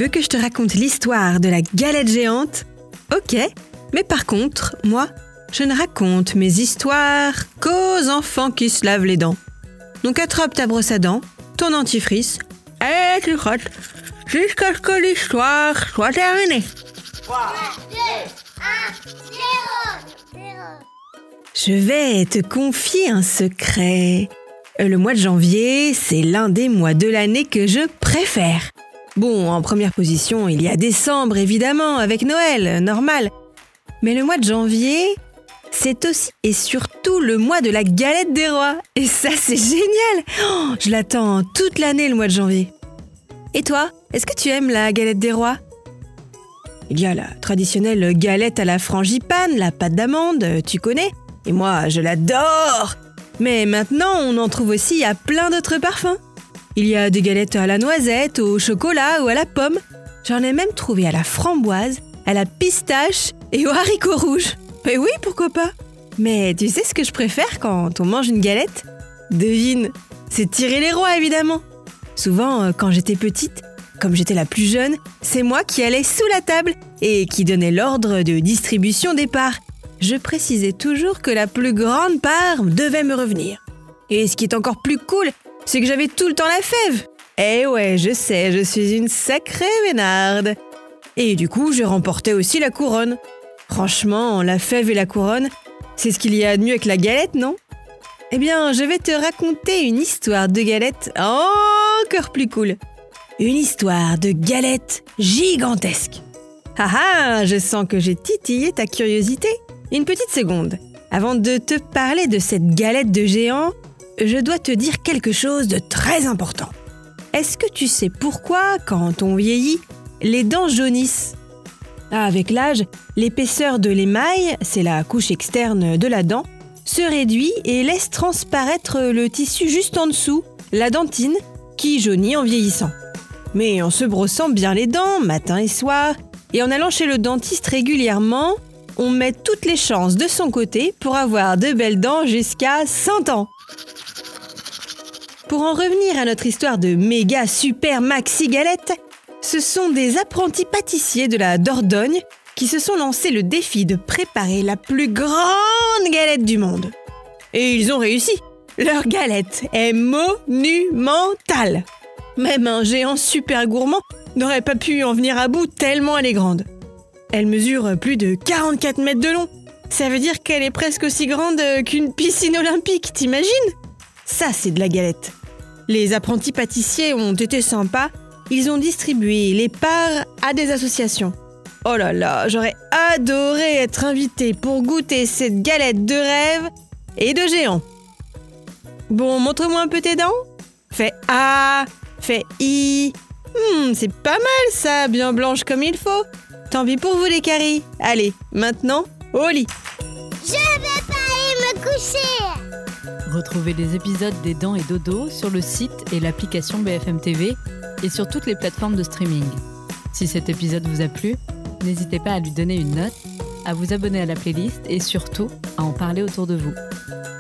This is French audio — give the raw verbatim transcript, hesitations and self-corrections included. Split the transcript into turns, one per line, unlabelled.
veux que je te raconte l'histoire de la galette géante ? Ok, mais par contre, moi, je ne raconte mes histoires qu'aux enfants qui se lavent les dents. Donc attrape ta brosse à dents, ton dentifrice, et tu frottes jusqu'à ce que l'histoire soit terminée. trois, deux, un, zéro. Je vais te confier un secret. Le mois de janvier, c'est l'un des mois de l'année que je préfère. Bon, en première position, il y a décembre, évidemment, avec Noël, normal. Mais le mois de janvier, c'est aussi et surtout le mois de la galette des rois. Et ça, c'est génial! Oh, je l'attends toute l'année, le mois de janvier. Et toi, est-ce que tu aimes la galette des rois ? Il y a la traditionnelle galette à la frangipane, la pâte d'amande, tu connais ? Et moi, je l'adore! Mais maintenant, on en trouve aussi à plein d'autres parfums. Il y a des galettes à la noisette, au chocolat ou à la pomme. J'en ai même trouvé à la framboise, à la pistache et au haricot rouge. Mais oui, pourquoi pas ? Mais tu sais ce que je préfère quand on mange une galette ? Devine, c'est tirer les rois évidemment. Souvent, quand j'étais petite, comme j'étais la plus jeune, c'est moi qui allais sous la table et qui donnais l'ordre de distribution des parts. Je précisais toujours que la plus grande part devait me revenir. Et ce qui est encore plus cool, c'est que j'avais tout le temps la fève. Eh ouais, je sais, je suis une sacrée vénarde. Et du coup, je remportais aussi la couronne. Franchement, la fève et la couronne, c'est ce qu'il y a de mieux avec la galette, non ? Eh bien, je vais te raconter une histoire de galette encore plus cool. Une histoire de galette gigantesque. Ah ah, je sens que j'ai titillé ta curiosité. Une petite seconde. Avant de te parler de cette galette de géant, je dois te dire quelque chose de très important. Est-ce que tu sais pourquoi, quand on vieillit, les dents jaunissent ? Ah, avec l'âge, l'épaisseur de l'émail, c'est la couche externe de la dent, se réduit et laisse transparaître le tissu juste en dessous, la dentine, qui jaunit en vieillissant. Mais en se brossant bien les dents, matin et soir, et en allant chez le dentiste régulièrement, on met toutes les chances de son côté pour avoir de belles dents jusqu'à cent ans. Pour en revenir à notre histoire de méga super maxi galette, ce sont des apprentis pâtissiers de la Dordogne qui se sont lancés le défi de préparer la plus grande galette du monde. Et ils ont réussi. Leur galette est monumentale. Même un géant super gourmand n'aurait pas pu en venir à bout tellement elle est grande. Elle mesure plus de quarante-quatre mètres de long. Ça veut dire qu'elle est presque aussi grande qu'une piscine olympique, t'imagines ? Ça, c'est de la galette. Les apprentis pâtissiers ont été sympas. Ils ont distribué les parts à des associations. Oh là là, j'aurais adoré être invitée pour goûter cette galette de rêve et de géant. Bon, montre-moi un peu tes dents. Fais A, fais I. Hmm, c'est pas mal ça, bien blanche comme il faut. Tant pis pour vous les caries. Allez, maintenant, au lit.
Je vais pas aller me coucher.
Retrouvez les épisodes des Dents et Dodo sur le site et l'application B F M T V et sur toutes les plateformes de streaming. Si cet épisode vous a plu, n'hésitez pas à lui donner une note, à vous abonner à la playlist et surtout à en parler autour de vous.